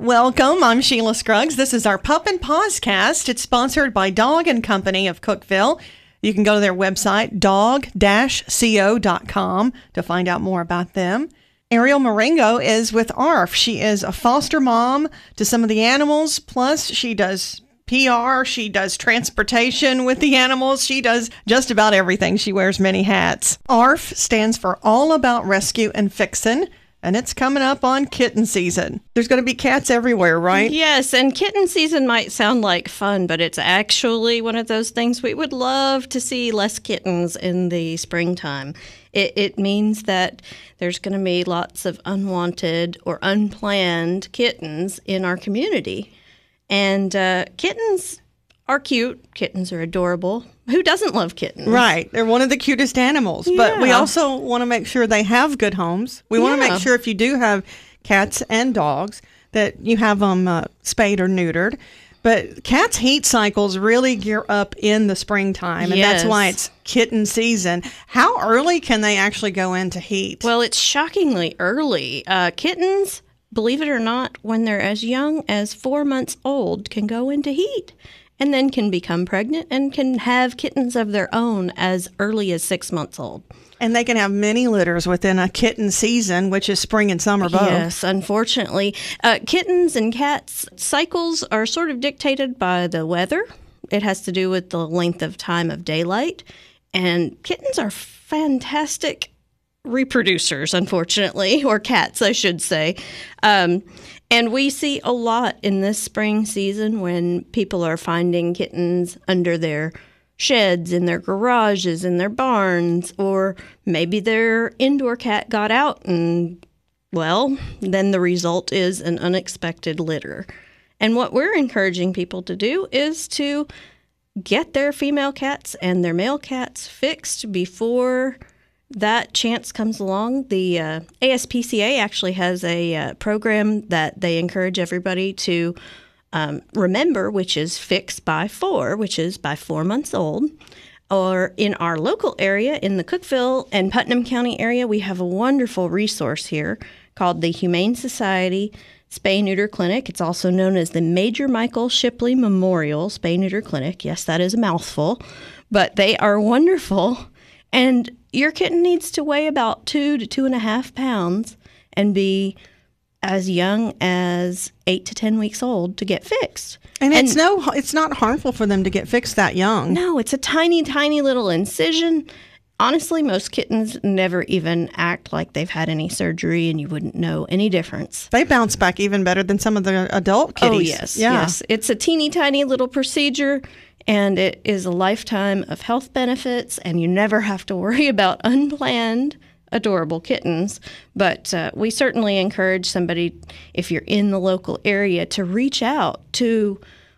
Welcome. I'm Sheila Scruggs. This is our Pup and Paws cast. It's sponsored by Dog and Company of Cookeville. You can go to their website, dog-co.com, to find out more about them. Ariel Marengo is with ARF. She is a foster mom to some of the animals, plus she does PR, she does transportation with the animals, she does just about everything. She wears many hats. ARF stands for All About Rescue and Fixin'. And it's coming up on kitten season. There's going to be cats everywhere, right? Yes, and kitten season might sound like fun, but it's actually one of those things we would love to see less kittens in the springtime. It means that there's going to be lots of unwanted or unplanned kittens in our community. And kittens are cute. Kittens are adorable. Who doesn't love kittens? Right. They're one of the cutest animals. Yeah. But we also want to make sure they have good homes. We want to make sure if you do have cats and dogs that you have them spayed or neutered. But cats' heat cycles really gear up in the springtime, and that's why it's kitten season. How early can they actually go into heat? Well, it's shockingly early. Kittens, believe it or not, when they're as young as 4 months old, can go into heat. And then can become pregnant and can have kittens of their own as early as 6 months old. And they can have many litters within a kitten season, which is spring and summer both. Yes, unfortunately. Kittens and cats' cycles are sort of dictated by the weather. It has to do with the length of time of daylight. And kittens are fantastic reproducers, unfortunately, or cats, I should say. And we see a lot in this spring season when people are finding kittens under their sheds, in their garages, in their barns, or maybe their indoor cat got out and, well, then the result is an unexpected litter. And what we're encouraging people to do is to get their female cats and their male cats fixed before that chance comes along. The ASPCA actually has a program that they encourage everybody to remember, which is Fix by 4, which is by 4 months old. Or in our local area, in the Cookeville and Putnam County area, we have a wonderful resource here called the Humane Society Spay-Neuter Clinic. It's also known as the Major Michael Shipley Memorial Spay-Neuter Clinic. Yes, that is a mouthful, but they are wonderful. And your kitten needs to weigh about 2 to 2.5 pounds and be as young as 8 to 10 weeks old to get fixed. And it's not harmful for them to get fixed that young. No, it's a tiny, tiny little incision. Honestly, most kittens never even act like they've had any surgery, and you wouldn't know any difference. They bounce back even better than some of the adult kitties. Oh, yes, yes. It's a teeny tiny little procedure. And it is a lifetime of health benefits, and you never have to worry about unplanned, adorable kittens. But we certainly encourage somebody, if you're in the local area, to reach out to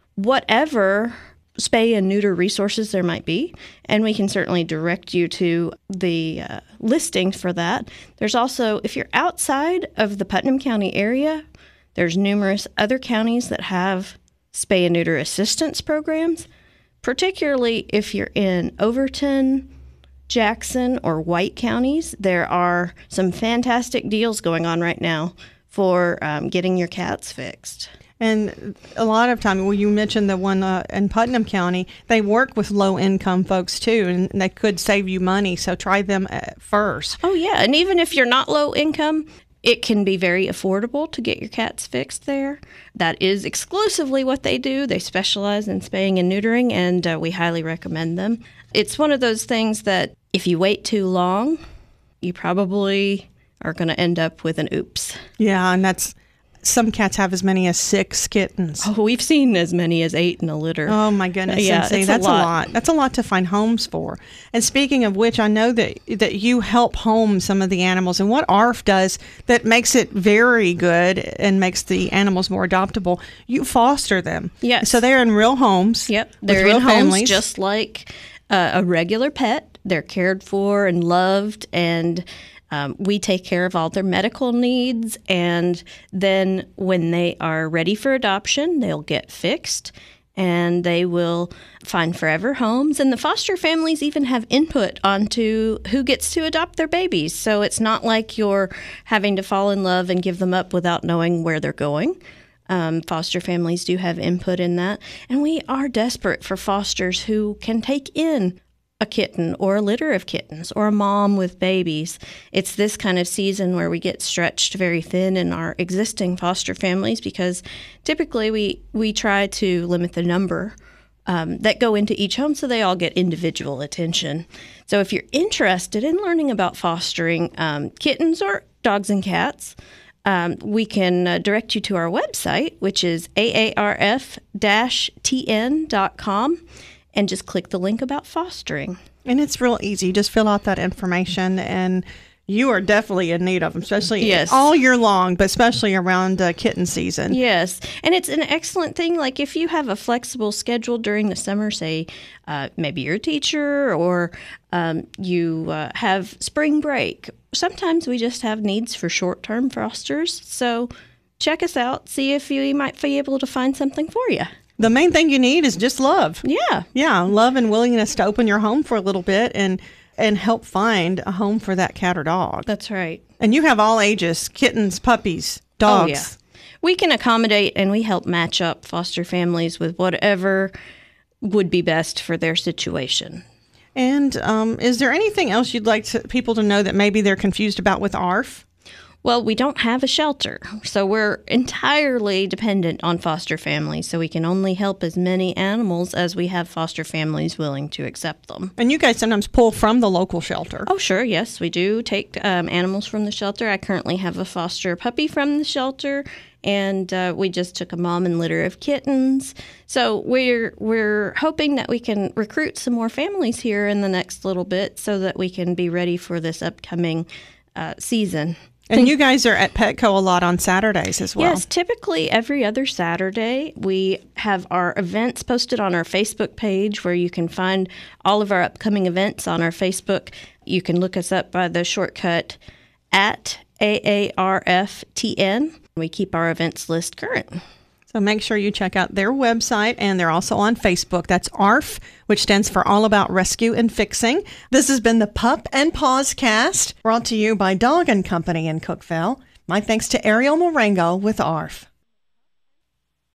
whatever spay and neuter resources there might be, and we can certainly direct you to the listings for that. There's also, if you're outside of the Putnam County area, there's numerous other counties that have spay and neuter assistance programs. Particularly if you're in Overton, Jackson, or White counties, there are some fantastic deals going on right now for getting your cats fixed. And a lot of time, well, you mentioned the one in Putnam County, they work with low-income folks, too, and they could save you money, so try them first. Oh, yeah, and even if you're not low income, it can be very affordable to get your cats fixed there. That is exclusively what they do. They specialize in spaying and neutering, and we highly recommend them. It's one of those things that if you wait too long, you probably are going to end up with an oops. Yeah, and that's some cats have as many as 6 kittens. Oh, we've seen as many as 8 in a litter. Oh, my goodness. Yeah, that's a lot. That's a lot to find homes for. And speaking of which, I know that you help home some of the animals. And what ARF does that makes it very good and makes the animals more adoptable, you foster them. Yes. So they're in real homes. Yep. They're in homes just like a regular pet. They're cared for and loved, and we take care of all their medical needs, and then when they are ready for adoption, they'll get fixed, and they will find forever homes. And the foster families even have input onto who gets to adopt their babies. So it's not like you're having to fall in love and give them up without knowing where they're going. Foster families do have input in that. And we are desperate for fosters who can take in a kitten or a litter of kittens or a mom with babies. It's this kind of season where we get stretched very thin in our existing foster families because typically we try to limit the number that go into each home so they all get individual attention. So if you're interested in learning about fostering kittens or dogs and cats, we can direct you to our website, which is aarf-tn.com. and just click the link about fostering. And it's real easy. Just fill out that information, and you are definitely in need of them, especially all year long, but especially around kitten season. Yes. And it's an excellent thing. Like if you have a flexible schedule during the summer, say maybe you're a teacher or you have spring break. Sometimes we just have needs for short-term fosters. So check us out. See if you might be able to find something for you. The main thing you need is just love. Yeah. Yeah, love and willingness to open your home for a little bit and help find a home for that cat or dog. That's right. And you have all ages, kittens, puppies, dogs. Oh, yeah. We can accommodate and we help match up foster families with whatever would be best for their situation. And is there anything else you'd like people to know that maybe they're confused about with ARF? Well, we don't have a shelter, so we're entirely dependent on foster families, so we can only help as many animals as we have foster families willing to accept them. And you guys sometimes pull from the local shelter. Oh, sure, yes, we do take animals from the shelter. I currently have a foster puppy from the shelter, and we just took a mom and litter of kittens. So we're hoping that we can recruit some more families here in the next little bit so that we can be ready for this upcoming season. And you guys are at Petco a lot on Saturdays as well. Yes, typically every other Saturday. We have our events posted on our Facebook page where you can find all of our upcoming events on our Facebook. You can look us up by the shortcut at AARFTN. We keep our events list current. So make sure you check out their website, and they're also on Facebook. That's ARF, which stands for All About Rescue and Fixing. This has been the Pup and Paws Cast, brought to you by Dog & Company in Cookeville. My thanks to Ariel Marengo with ARF.